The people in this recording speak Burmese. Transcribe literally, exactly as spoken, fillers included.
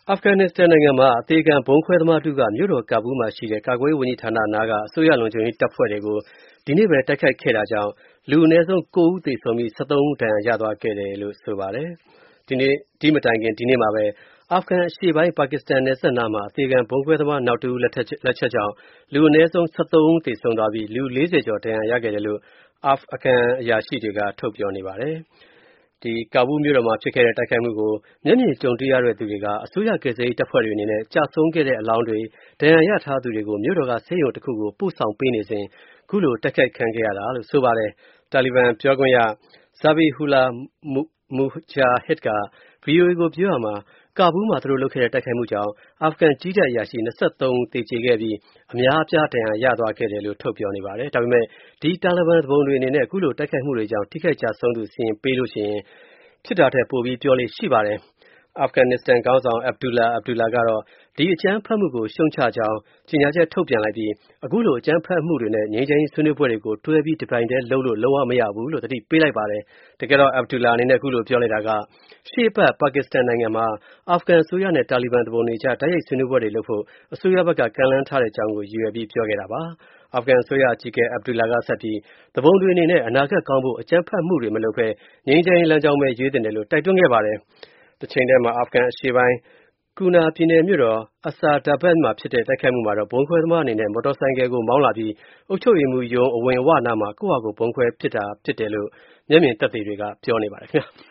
အာဖဂန်နစ္စတန်နိုင်ငံမှာအသေခံဗုံးခွဲသမားတဦးကမြို့တော်ကာဘူးလ်မှာရှိတဲ့ကာကွယ်ရေးဝန်ကြီးဌာနနားကအစိုးရလုံခြုံရေးတပ်ဖွဲ့တွေကိုဒီနေ့ပဲတိုက်ခိုက်ခဲ့တာကြောင့်လူအနည်းဆုံးကိုးဦးသေဆုံးပြီး၁၃ဦးဒဏ်ရာရသွားခဲ့တယ်လို့ဆိုပါတယ်။ဒီနေ့ဒီမတိုင်ခင်ဒီနေ့မှာပဲအာဖဂန်အရှေ့ပိုင်းပါကစ္စတန်နယ်စပ်နားမှာအသေခံဗုံးခွဲသမားနောက်တဦးလက်ချက်လက်ချက်ကြောင့်လူအနည်းဆုံး၁၃ဦးသေဆုံးသွားပြီးလူ၄၀ကျော်ဒဏ်ရာရခဲ့တယ်လို့အာဖဂန်အရာရှိတွေကထုတ်ပြောနေပါတယ်။ဒီကာဘူးလ်မြို့တော်မှာဖြစ်ခဲ့တဲ့တိုက်ခိုက်မှုကိုမျက်မြင်ကြုံတွေ့ရတဲ့သူတွေကအစိုးရကယ်ဆယ်ရေးတပ်ဖွဲ့တွေအနေနဲ့ကြာဆုံးခဲ့တဲ့အလောင်းတွေဒဏ်ရာရထားသူတွေကိုမြို့တော်ကဆေးရုံတစ်ခုကိုပို့ဆောင်ပေးနေစဉ်ခုလိုတိုက်ခိုက်ခံခဲ့ရတာလို့ဆိုပါတယ်။တာလီဘန်ပြောခွင့်ရ Zabihullah Mujahid က ဗွီအိုအေကိုပြောရာမှာကာဘူးလ်မှာသူတို့လုပ်ခဲ့တဲ့တိုက်ခိုက်မှုကြောင့်အာဖဂန်ကြည်းတပ်အရာရှိ၂၃ဦးသေကျေခဲ့ပြီးအများအပြားဒဏ်ရာရသွားခဲ့တယ်လို့ထုတ်ပြောနေပါတယ်။ဒါပေမဲ့ဒီတာလီဘန်သူပုန်တွေအနေနဲ့အခုလိုတိုက်ခိုက်မှုတွေကြောင့်ထိခိုက်ကျဆုံးသူစာရင်းပေးလို့ရှိရင်ဖြစ်တာထက်ပိုပြီးပြောလေ့ရှိပါတယ်။အာဖဂန်နစ္စတန်ခေါင်းဆောင် Abdullah Abdullah ကတော့ဒီအကြမ်းဖက်မှုကိုရှုတ်ချကြောင်းကြေညာချက်ထုတ်ပြန်လိုက်ပြီးအခုလိုအကြမ်းဖက်မှုတွေနဲ့ငြိမ်းချမ်းရေးဆွေးနွေးပွဲတွေကိုတွဲပြီးတစ်ပြိုင်တည်းလုပ်လို့လုံးဝမရဘူးလို့သတိပေးလိုက်ပါတယ်။တကယ်တော့ Abdullah အနေနဲ့အခုလိုပြောလိုက်တာကရှေ့အပတ်ပါကစ္စတန်နိုင်ငံမှာအာဖဂန်အစိုးရနဲ့တာလီဘန်သူပုန်တွေကြားတိုက်ရိုက်ဆွေးနွေးပွဲတွေလုပ်ဖို့အစိုးရဘက်ကကမ်းလှမ်းထားတဲ့အကြောင်းကိုရည်ရွယ်ပြီးပြောခဲ့တာပါ။အာဖဂန်အစိုးရအကြီးအကဲ Abdullah ကဆက်ပြီးသူပုန်တွေအနေနဲ့အနာဂတ်ကောင်းဖို့အကြမ်းဖက်မှုတွေမလုပ်ဘဲငြိမ်းချမ်းရေးလမ်းကြောင်းပဲရွေးသင့်တယ်လို့တိုက်တွန်းခဲ့ပါတယ်။တစ်ချိန်တည်းမှာအာဖဂန်အရှေ့ပိုင်းကူနာပြည်နယ်မြို့တော် Asadabad မှာဖြစ်တဲ့တိုက်ခိုက်မှုမှာတော့ဗုံးခွဲသမားအနေနဲ့မော်တော်ဆိုင်ကယ်ကိုမောင်းလာပြီးအုပ်ချုပ်ရေးမှူးရုံးအဝင်ဝနားမှာကိုယ့်ဟာကိုယ်ဗုံးခွဲပစ်တာဖြစ်တယ်လို့မျက်မြင်သက်သေတွေကပြောနေပါတယ်ခင်ဗျာ။